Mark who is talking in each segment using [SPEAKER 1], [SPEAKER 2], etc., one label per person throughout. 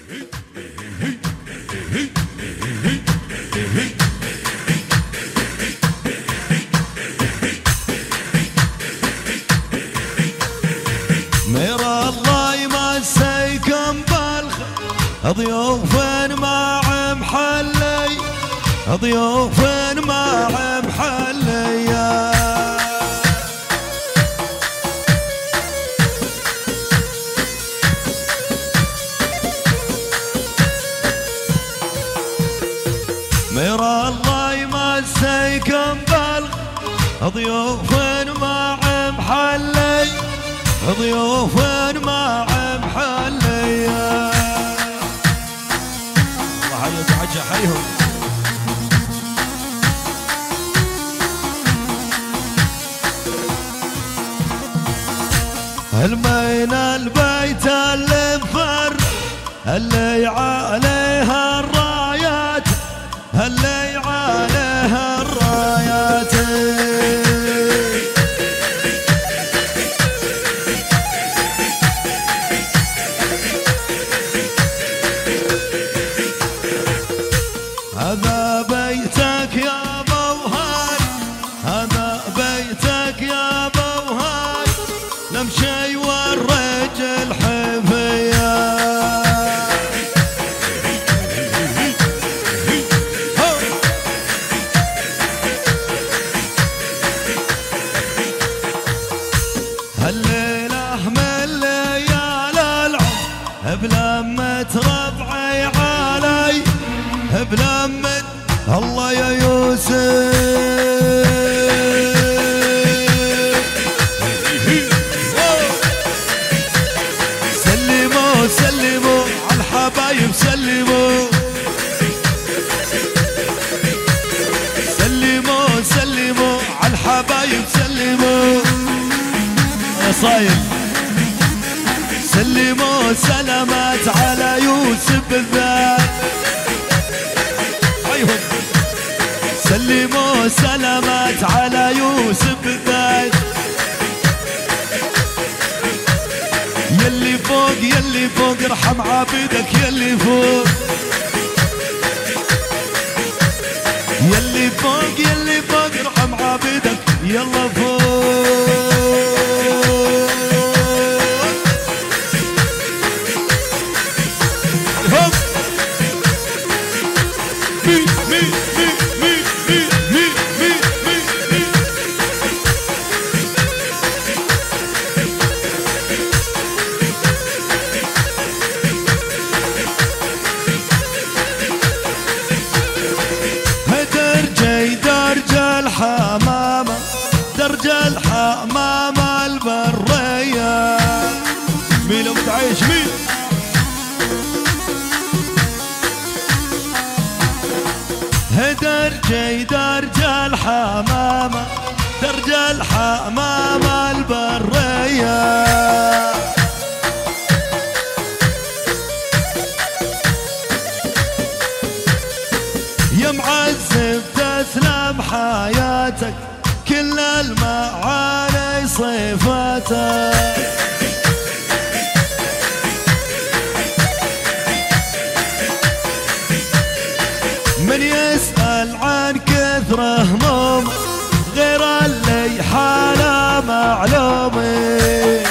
[SPEAKER 1] مير الله يمسيكم بالخير ضيوف مع محلي ضيوف مع محلي مير الله يمسيكم بالخير ضيوف مع محلي ضيوف مع محلي الله حيهم حجة حيهم المين البيت اللي مفر اللي عليها الرايات اللي عليها الرايات هذا بيتك يا بوهاي هذا بيتك يا بوهاي نمشي والرجل حفيا هالليلة من ليال العمر بلمة ربعي علي بلمة الله يا يوسف سلموا سلموا على الحبايب سلموا سلموا سلموا على الحبايب سلموا يا صايم سلموا سلامات على يوسف بالذات سلموا سلامات على يوسف بالذات يلي فوق يلي فوق ارحم عابدك يلي فوق يلي فوق يلي فوق ارحم عابدك يلا فوق درج الحمامة البرية مين لو متعايش مين درج الحمامة درج الحمامة البرية يا معذب تسلم حياتك كل المعاني صفاتك من يسأل عن كثر هموم غير اللي حاله معلومي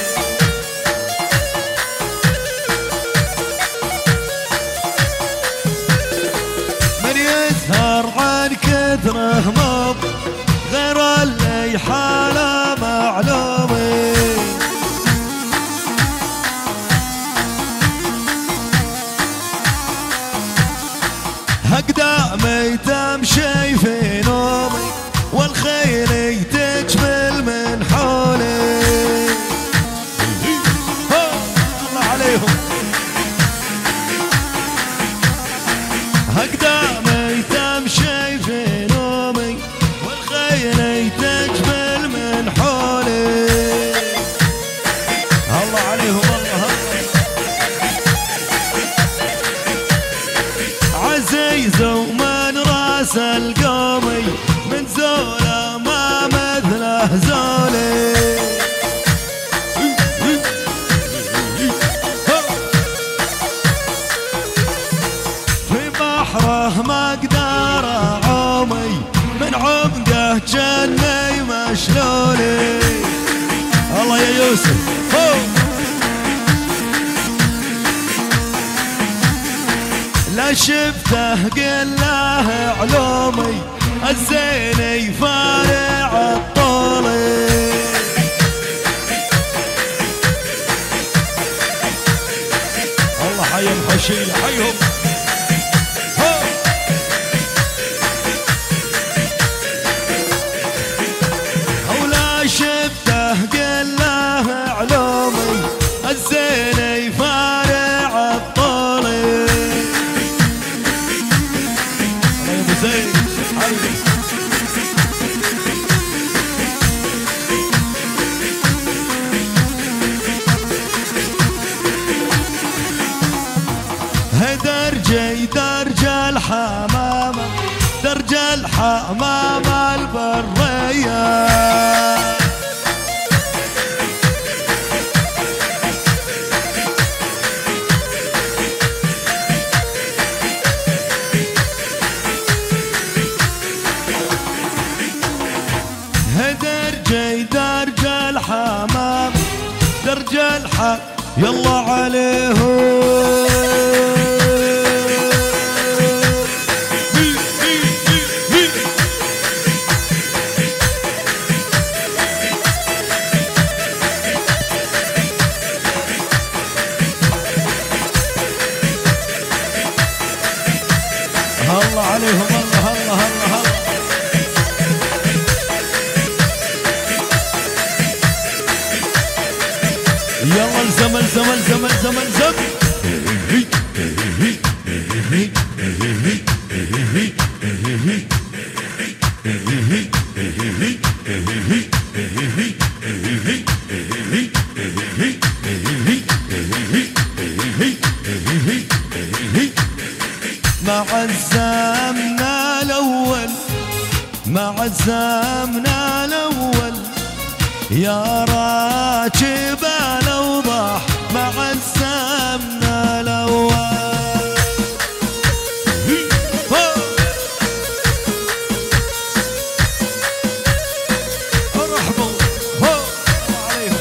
[SPEAKER 1] من يسهر عن كثر هموم غير اللي حاله معلومي أقدامي تمشي في نومي والخيل تجمل من حولي الله عليهم أقدامي تمشي في نومي والخيل تجمل من حولي الله عليهم الله عزيز ومن راس القومي من زوله ما مثله زولي والله ما اقدر اعومي من عمقه جني مشلولي. الله يا يوسف. لا شفته قل له علومي الزيني فارع الطولي. الله حي الحشية حيهم. ولا شفته قل له علومي الزيني فارع الطولي. درج الحمامة درج الحمامة البرية. درج الحمام درج الحمام يلا عليهم. الله عليهم. الله الله الله الله. يلا الزم الزم الزم الزم الزم. مع الزمنا الأول مع الزمنا الأول يا راكب الأوضاح مع الزمنا الأول. ارحبوا عليهم.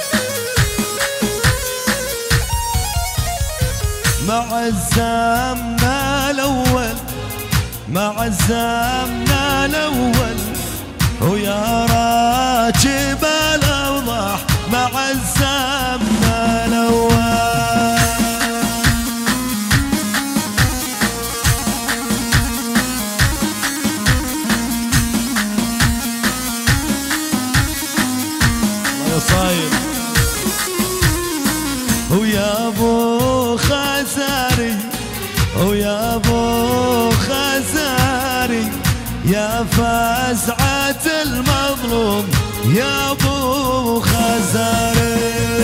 [SPEAKER 1] مع الزمنا الأول مع الزمنا الأول ويا راكب الأوضاح مع الزمنا الأول. الله صاير. ويا ابو خزاري ويا ابو خزاري يا فزعة المظلوم يا ابو خزاري.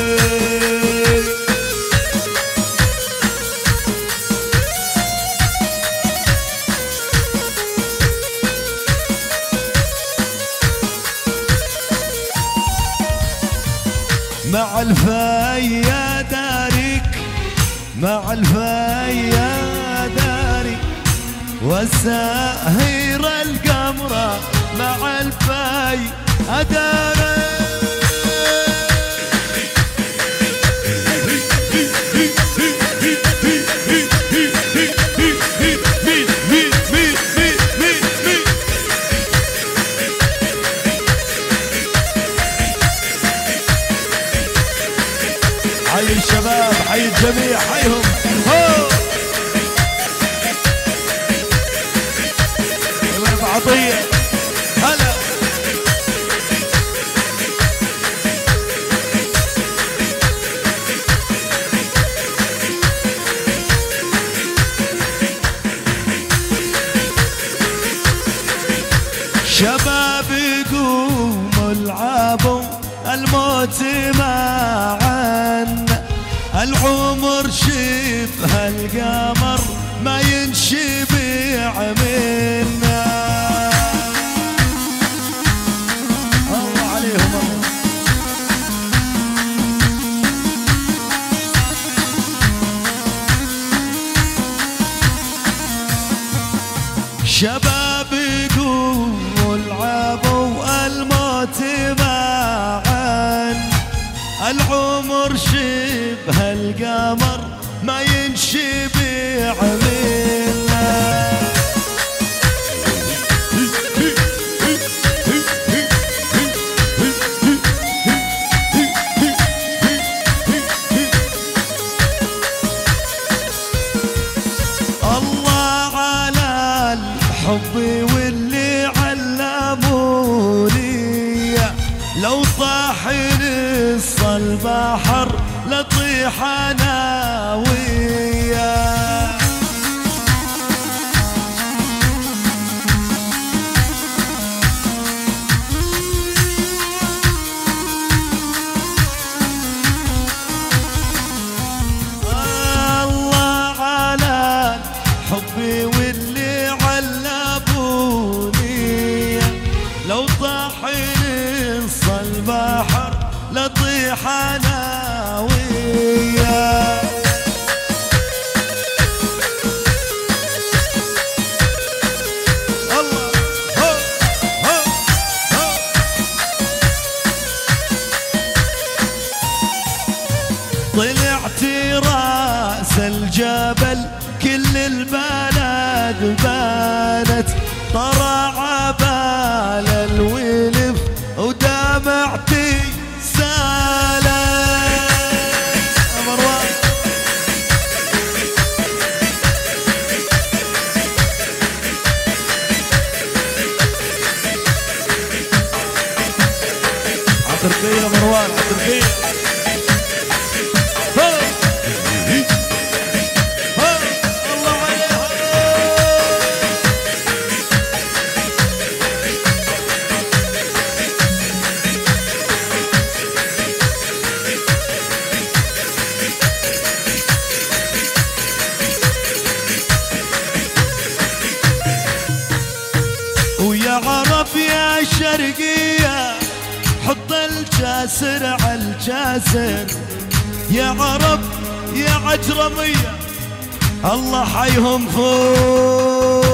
[SPEAKER 1] مع الفيا دارك مع الفيا دارك والساهر القمرة مع الفي أداري. حي الشباب حي الجميع حيهم. عطية هلا. شباب قوموا العبوا الموت معنا العمر شبه القمر ما ينشبع منا. الله عليهم الله. شباب يقوموا العبوا الموت معا، العمر شبه القمر ما ينشبع منه. حبي واللي علموني، لو طاح نص البحر لطيح انا وياه. الله على حبي واللي علموني، لو طاح نص البحر لطيح انا وياه. الله هو هو هو. طلعت راس الجبل كل البلد بانت، طرى عبال الولف ودمعتي سالت. مروان عطرقية، مروان عطرقية. ويا عرب يا شرقية حط الجاسر على الجاسر، يا عرب يا عجرمية الله حيهم فوق.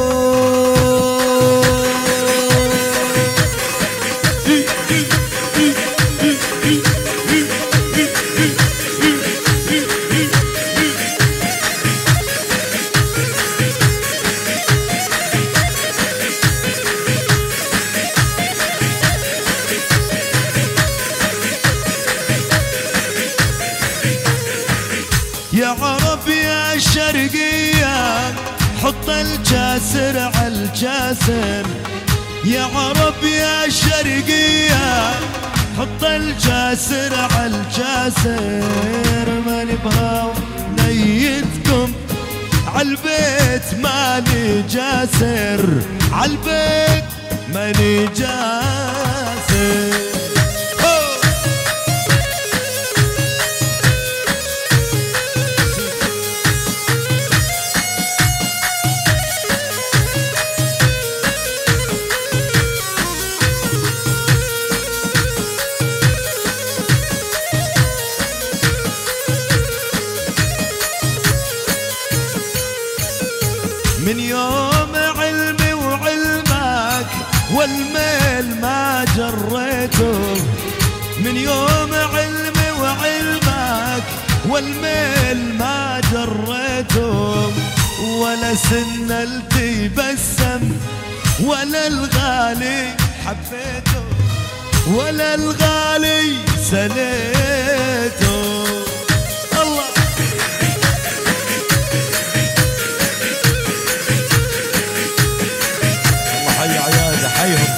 [SPEAKER 1] يا عرب يا شرقية حط الجاسر على الجاسر، يا عرب يا شرقية حط الجاسر على الجاسر. ما نبغى نيتكم عالبيت ماني جاسر، عالبيت ماني جاسر. من يوم علمي وعلمك والميل ما جريته، من يوم علمي وعلمك والميل ما جريته، ولا سنلتي بسم ولا الغالي حبيته، ولا الغالي سليته. الله حي عيادة حيهم.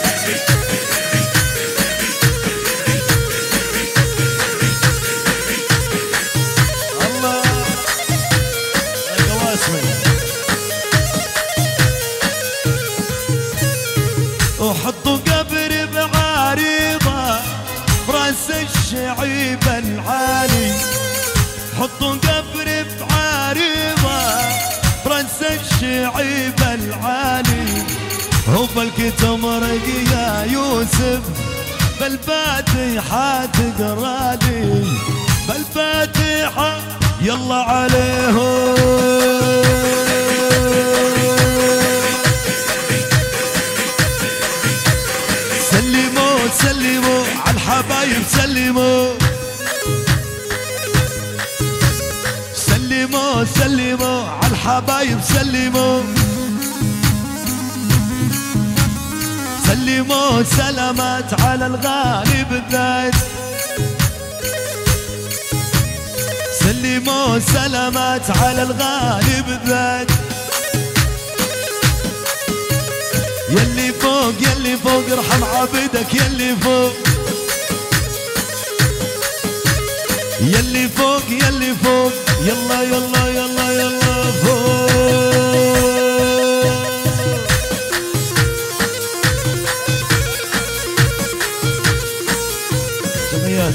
[SPEAKER 1] الله يا قواسمي. وحطوا قبر بعريضة براس الشعيب العالي، حطوا قبر بعريضة براس الشعيب العالي. هو بالكتم رقي يا يوسف بالفاتحة تقرالي، بالفاتحة يلا عليهم. سلموا سلموا عالحبايب سلموا سلموا سلامات على الغالي بالذات سلموا سلامات على الغالي بالذات يلي فوق يلي فوق ارحم عبدك يلي فوق يلي فوق يلي فوق يلا يلا يلا يلا فوق جميات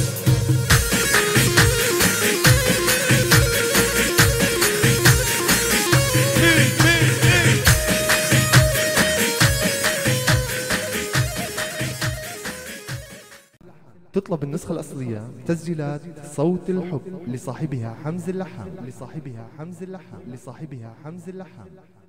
[SPEAKER 2] تطلب النسخة الأصلية تسجيلات صوت الحب لصاحبها حمز اللحام